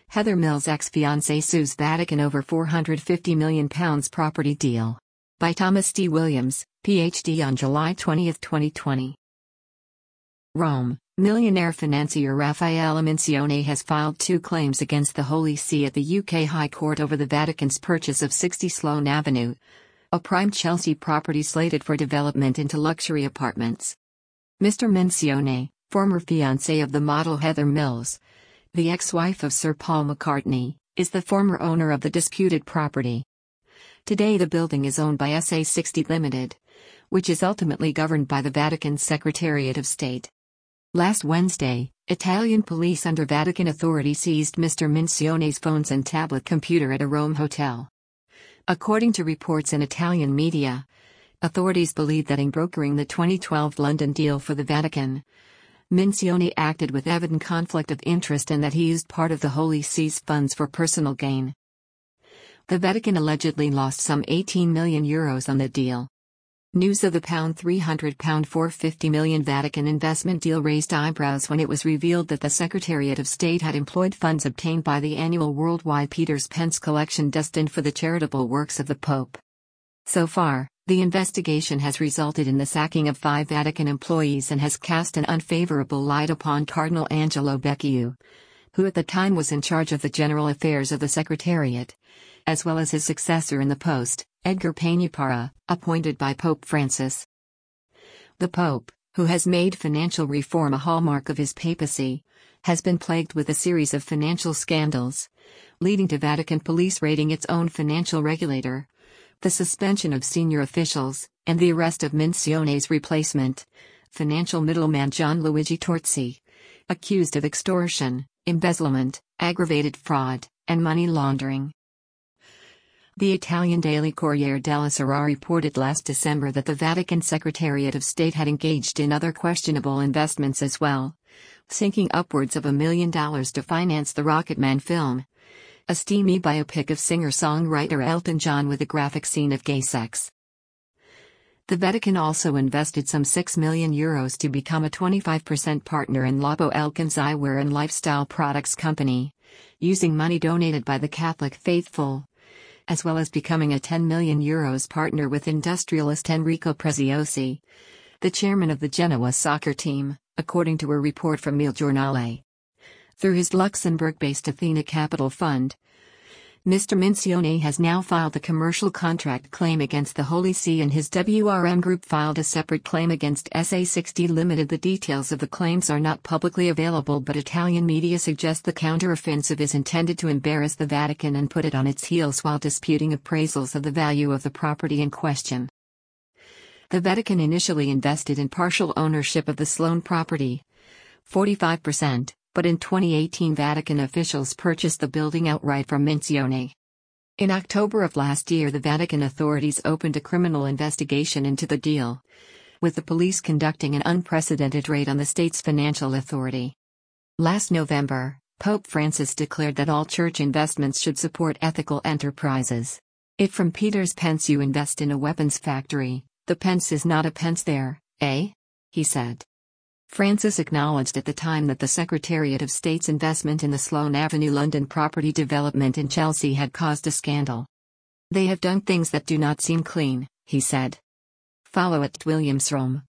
Heather Mills' ex-fiancé sues Vatican over £450 million property deal. By Thomas D. Williams, Ph.D. on July 20, 2020. Rome, millionaire financier Raffaele Mincione has filed 2 claims against the Holy See at the UK High Court over the Vatican's purchase of 60 Sloane Avenue, a prime Chelsea property slated for development into luxury apartments. Mr. Mincione, former fiancé of the model Heather Mills, the ex-wife of Sir Paul McCartney, is the former owner of the disputed property. Today the building is owned by SA60 Limited, which is ultimately governed by the Vatican's Secretariat of State. Last Wednesday, Italian police under Vatican authority seized Mr. Mincione's phones and tablet computer at a Rome hotel. According to reports in Italian media, authorities believe that in brokering the 2012 London deal for the Vatican, Mincione acted with evident conflict of interest and that he used part of the Holy See's funds for personal gain. The Vatican allegedly lost some €18 million on the deal. News of the £300 £450 million Vatican investment deal raised eyebrows when it was revealed that the Secretariat of State had employed funds obtained by the annual worldwide Peter's Pence collection destined for the charitable works of the Pope. So far, the investigation has resulted in the sacking of 5 Vatican employees and has cast an unfavorable light upon Cardinal Angelo Becciu, who at the time was in charge of the general affairs of the Secretariat, as well as his successor in the post, Edgar Peñaparra, appointed by Pope Francis. The Pope, who has made financial reform a hallmark of his papacy, has been plagued with a series of financial scandals, leading to Vatican police raiding its own financial regulator, the suspension of senior officials, and the arrest of Mincione's replacement, financial middleman Gianluigi Torzi, accused of extortion, embezzlement, aggravated fraud, and money laundering. The Italian daily Corriere della Sera reported last December that the Vatican Secretariat of State had engaged in other questionable investments as well, sinking upwards of $1 million to finance the Rocketman film, a steamy biopic of singer-songwriter Elton John with a graphic scene of gay sex. The Vatican also invested some €6 million to become a 25% partner in Labo Elkan's eyewear and lifestyle products company, using money donated by the Catholic faithful, as well as becoming a €10 million partner with industrialist Enrico Preziosi, the chairman of the Genoa soccer team, according to a report from Il Giornale. Through his Luxembourg-based Athena Capital Fund, Mr. Mincione has now filed a commercial contract claim against the Holy See, and his WRM Group filed a separate claim against SA60 Limited. The details of the claims are not publicly available, but Italian media suggest the counter-offensive is intended to embarrass the Vatican and put it on its heels while disputing appraisals of the value of the property in question. The Vatican initially invested in partial ownership of the Sloane property, 45%. But in 2018 Vatican officials purchased the building outright from Mincione. In October of last year the Vatican authorities opened a criminal investigation into the deal, with the police conducting an unprecedented raid on the state's financial authority. Last November, Pope Francis declared that all church investments should support ethical enterprises. If from Peter's Pence you invest in a weapons factory, the pence is not a pence there, eh? He said. Francis acknowledged at the time that the Secretariat of State's investment in the Sloane Avenue London property development in Chelsea had caused a scandal. They have done things that do not seem clean, he said. Follow @WilliamsRome.